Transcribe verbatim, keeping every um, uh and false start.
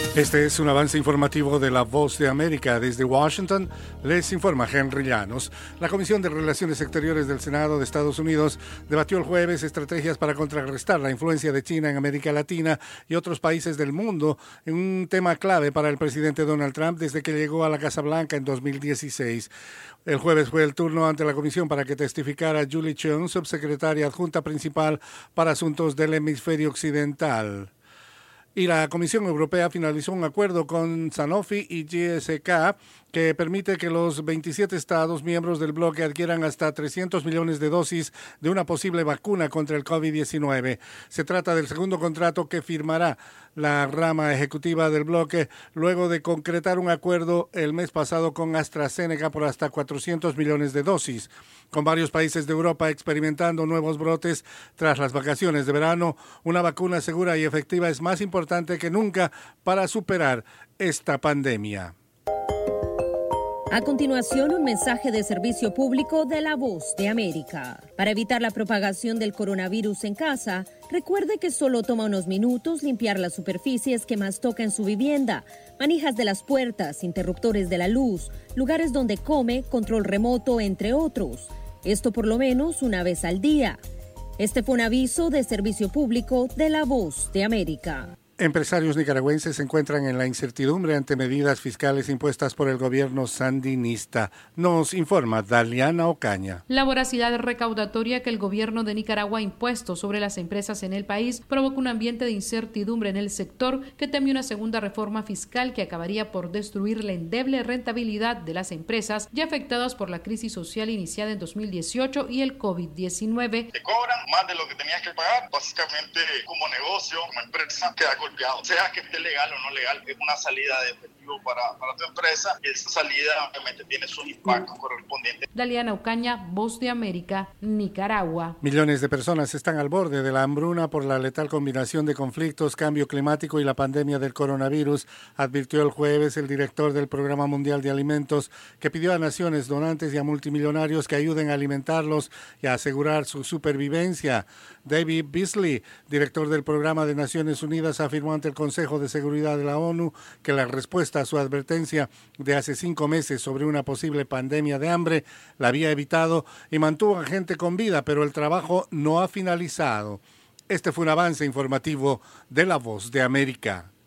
Este es un avance informativo de La Voz de América. Desde Washington les informa Henry Llanos. La Comisión de Relaciones Exteriores del Senado de Estados Unidos debatió el jueves estrategias para contrarrestar la influencia de China en América Latina y otros países del mundo, en un tema clave para el presidente Donald Trump desde que llegó a la Casa Blanca en dos mil dieciséis. El jueves fue el turno ante la comisión para que testificara Julie Chung, subsecretaria adjunta principal para asuntos del hemisferio occidental. Y la Comisión Europea finalizó un acuerdo con Sanofi y G S K que permite que los veintisiete estados miembros del bloque adquieran hasta trescientos millones de dosis de una posible vacuna contra el COVID diecinueve. Se trata del segundo contrato que firmará la rama ejecutiva del bloque luego de concretar un acuerdo el mes pasado con AstraZeneca por hasta cuatrocientos millones de dosis. Con varios países de Europa experimentando nuevos brotes tras las vacaciones de verano, una vacuna segura y efectiva es más importante que nunca para superar esta pandemia. A continuación, un mensaje de servicio público de La Voz de América. Para evitar la propagación del coronavirus en casa, recuerde que solo toma unos minutos limpiar las superficies que más toca en su vivienda, manijas de las puertas, interruptores de la luz, lugares donde come, control remoto, entre otros. Esto por lo menos una vez al día. Este fue un aviso de servicio público de La Voz de América. Empresarios nicaragüenses se encuentran en la incertidumbre ante medidas fiscales impuestas por el gobierno sandinista. Nos informa Daliana Ocaña. La voracidad recaudatoria que el gobierno de Nicaragua ha impuesto sobre las empresas en el país provoca un ambiente de incertidumbre en el sector que teme una segunda reforma fiscal que acabaría por destruir la endeble rentabilidad de las empresas ya afectadas por la crisis social iniciada en dos mil dieciocho y el COVID diecinueve. Te cobran más de lo que tenías que pagar. Básicamente, como negocio, como empresa, queda golpeado. Sea que esté legal o no legal, es una salida de efectivo para, para tu empresa. Esa salida obviamente tiene sus impactos correspondientes. Daliana Ocaña, Voz de América, Nicaragua. Millones de personas están al borde de la hambruna por la letal combinación de conflictos, cambio climático y la pandemia del coronavirus, advirtió el jueves el director del Programa Mundial de Alimentos, que pidió a naciones donantes y a multimillonarios que ayuden a alimentarlos y a asegurar su supervivencia. David Beasley, director del Programa de Naciones Unidas, afirmó ante el Consejo de Seguridad de la ONU que la respuesta a su advertencia de hace cinco meses sobre una posible pandemia de hambre la había evitado y mantuvo a gente con vida, pero el trabajo no ha finalizado. Este fue un avance informativo de La Voz de América.